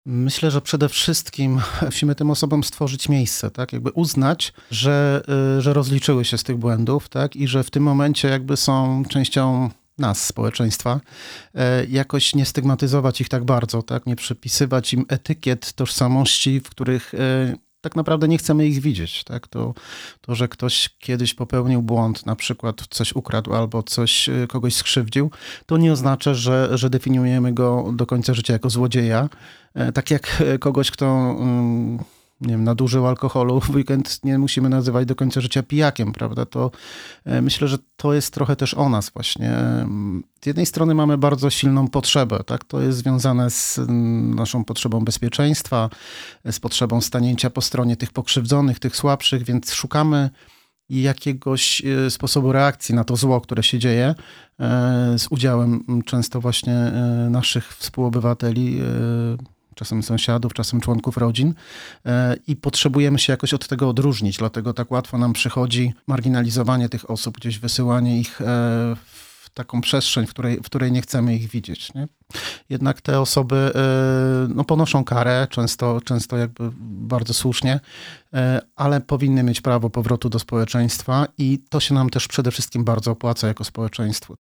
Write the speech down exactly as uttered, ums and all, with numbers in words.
Myślę, że przede wszystkim musimy tym osobom stworzyć miejsce, tak? Jakby uznać, że, y, że rozliczyły się z tych błędów, tak? I że w tym momencie jakby są częścią nas, społeczeństwa. E, Jakoś nie stygmatyzować ich tak bardzo, tak? Nie przypisywać im etykiet tożsamości, w których e, tak naprawdę nie chcemy ich widzieć, tak? To, to, że ktoś kiedyś popełnił błąd, na przykład coś ukradł albo coś, e, kogoś skrzywdził, to nie oznacza, że, że definiujemy go do końca życia jako złodzieja. E, Tak jak e, kogoś, kto mm, nie wiem, nadużył alkoholu w weekend, nie musimy nazywać do końca życia pijakiem, prawda? To e, myślę, że to jest trochę też o nas właśnie. Mm, Z jednej strony mamy bardzo silną potrzebę, tak? To jest związane z mm, naszą potrzebą bezpieczeństwa, z potrzebą stanięcia po stronie tych pokrzywdzonych, tych słabszych, więc szukamy jakiegoś e, sposobu reakcji na to zło, które się dzieje, e, z udziałem mm, często właśnie e, naszych współobywateli, e, czasem sąsiadów, czasem członków rodzin e, i potrzebujemy się jakoś od tego odróżnić, dlatego tak łatwo nam przychodzi marginalizowanie tych osób, gdzieś wysyłanie ich e, w taką przestrzeń, w której, w której nie chcemy ich widzieć, nie? Jednak te osoby e, no, ponoszą karę, często, często jakby bardzo słusznie, e, ale powinny mieć prawo powrotu do społeczeństwa i to się nam też przede wszystkim bardzo opłaca jako społeczeństwu.